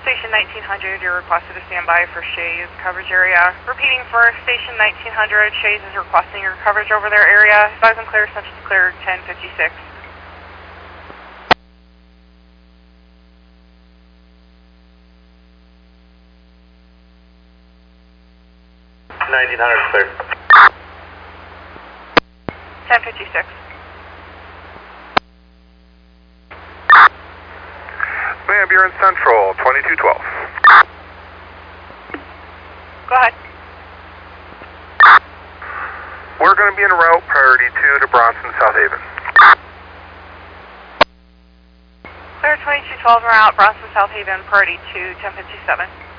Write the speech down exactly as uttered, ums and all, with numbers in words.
Station nineteen hundred, you're requested to stand by for Shays coverage area. Repeating for Station nineteen hundred, Shays is requesting your coverage over their area. Size and clear, Central clear, ten fifty-six. nineteen hundred clear. ten fifty-six. Ma'am, you're in Central, twenty-two twelve. Go ahead. We're going to be en route, priority two to Bronson, South Haven. Clear twenty-two twelve, we're out, Bronson, South Haven, priority two, ten fifty-seven.